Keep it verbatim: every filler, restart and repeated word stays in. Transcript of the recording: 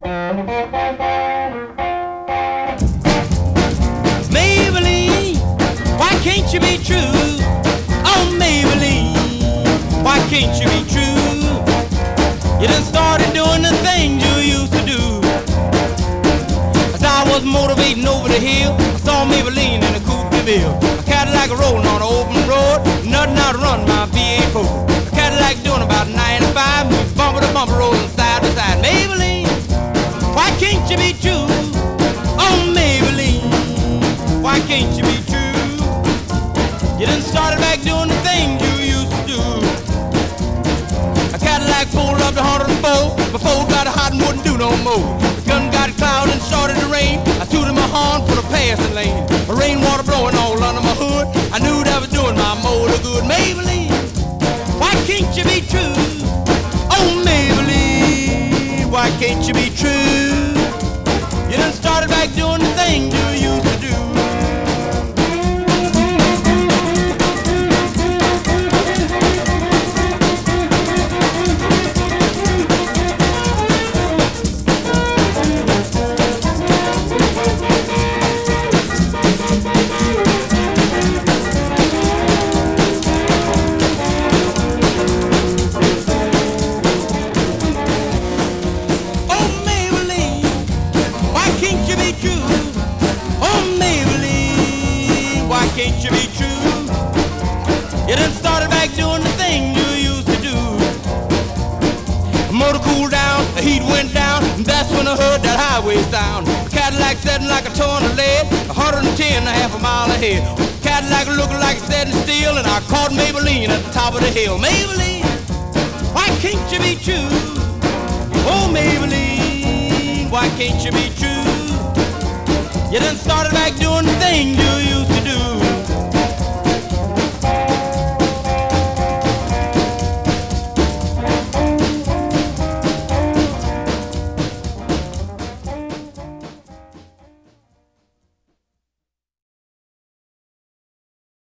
Maybelline, why can't you be true? Oh, Maybelline, why can't you be true? You done started doing the things you used to do. As I was motivating over the hill, I saw Maybelline in a coupe de ville. A Cadillac rolling on an open road, nothing out to run my V eight four. A Cadillac doing about ninety-five, moves bumper to bumper, rolling side to side. Maybelline, why can't you be true? Oh, Maybelline, why can't you be true? You done started back doing the things you used to do. A Cadillac pulled up to one oh four, before it got hot and wouldn't do no more. The gun got cloud and started to rain. I tooted my horn for the passing lane. The rainwater blowing all under my hood. I knew that was doing my motor good. Maybelline, why can't you be true? Oh, Maybelline, why can't you be true? You done started back doing the things you used to do. Can't you be true? You done started back doing the thing you used to do. The motor cooled down, the heat went down, and that's when I heard that highway sound. The Cadillac setting like a ton of lead, one hundred ten a half a mile ahead. The Cadillac looking like it's setting still, and I caught Maybelline at the top of the hill. Maybelline, why can't you be true? Oh, Maybelline.